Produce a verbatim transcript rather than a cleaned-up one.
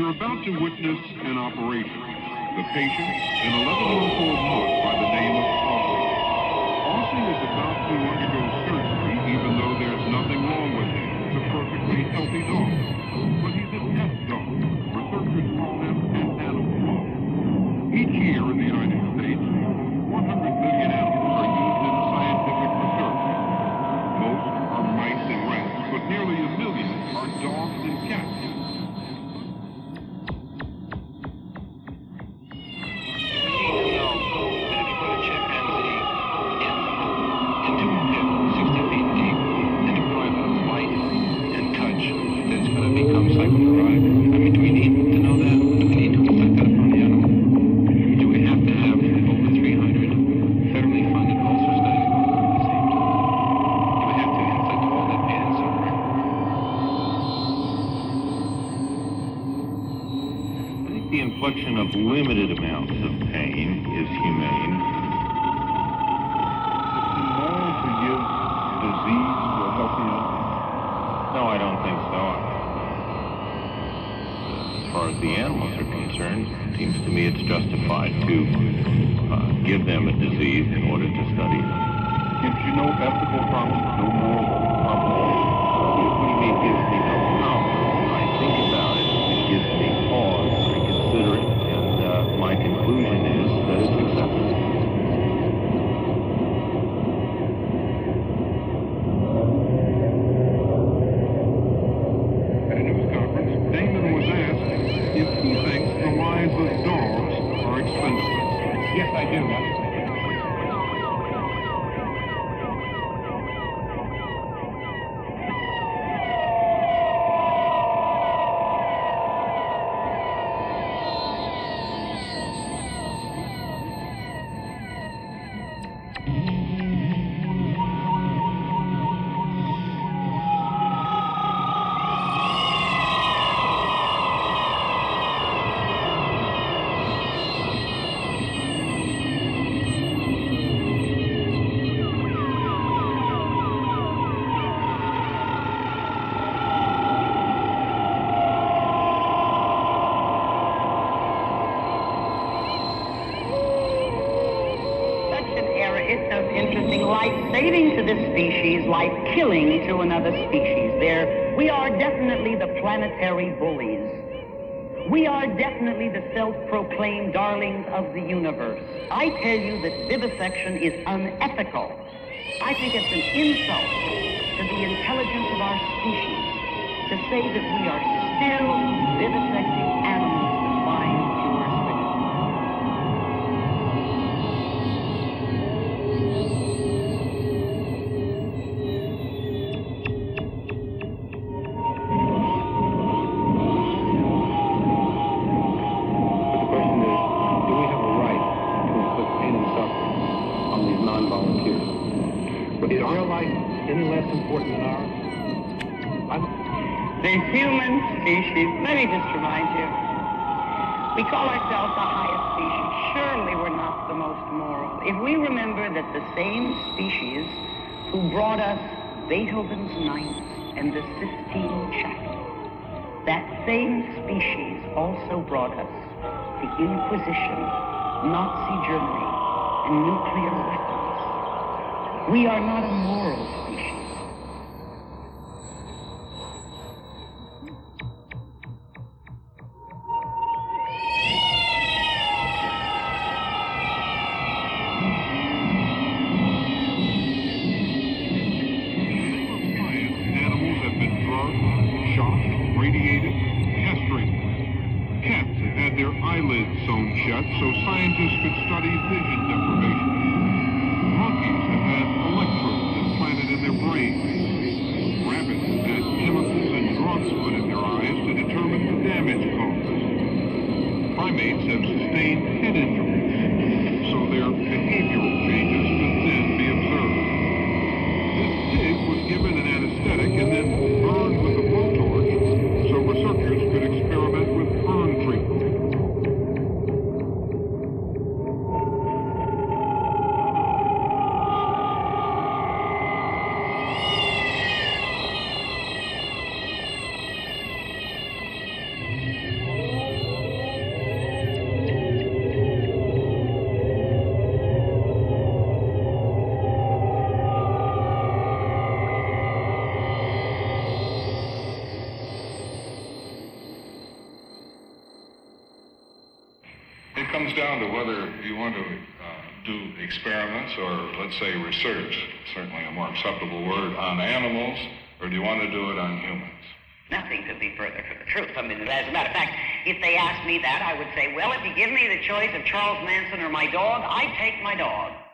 You're about to witness an operation. The patient, an eleven-month-old mutt by the name of Aussie. Aussie is about to undergo surgery, even though there's nothing wrong with him. He's a perfectly healthy dog. But he's a test dog. Researchers call him an animal dog. Each year in the United States, one hundred million animals are used in scientific research. Most are mice and rats, but nearly a million are dogs and cats. The infliction of limited amounts of pain is humane. Is it immoral to give disease to a healthy animal? No, I don't think so. As far as the animals are concerned, it seems to me it's justified to uh, give them a disease in order to study them. Gives you no ethical problem, no moral problem? What do you mean gives me no problem? When I think about it, it gives me pause. I consider it, and uh, my conclusion is that it's acceptable. At a news conference, Damon was asked if he thinks the lives of dogs are expensive. Yes, I do. Interesting, life-saving to this species, life-killing to another species. There, we are definitely the planetary bullies. We are definitely the self-proclaimed darlings of the universe. I tell you that vivisection is unethical. I think it's an insult to the intelligence of our species to say that we are still vivisecting animals to find pure sweetness. Is your life any less important than ours? I'm... The human species, let me just remind you, we call ourselves the highest species. Surely we're not the most moral. If we remember that the same species who brought us Beethoven's Ninth and the Sistine Chapel, that same species also brought us the Inquisition, Nazi Germany, and nuclear weapons. We are not a moral species. Animals have been drugged, shot, radiated, castrated. Cats have had their eyelids sewn shut so scientists could study vision deprivation. Monkeys have had electrodes implanted in their brains. Rabbits have had chemicals and drugs put in their eyes to determine the damage caused. Primates have sustained head injuries, so their behavioral changes could then be observed. This pig was given an anesthetic and then burned with a blowtorch, so researchers could experiment with burn treatment. it comes down to whether you want to uh, do experiments or, let's say, research, certainly a more acceptable word, on animals, or do you want to do it on humans? Nothing could be further from the truth. I mean, as a matter of fact, if they asked me that, I would say, well, if you give me the choice of Charles Manson or my dog, I'd take my dog.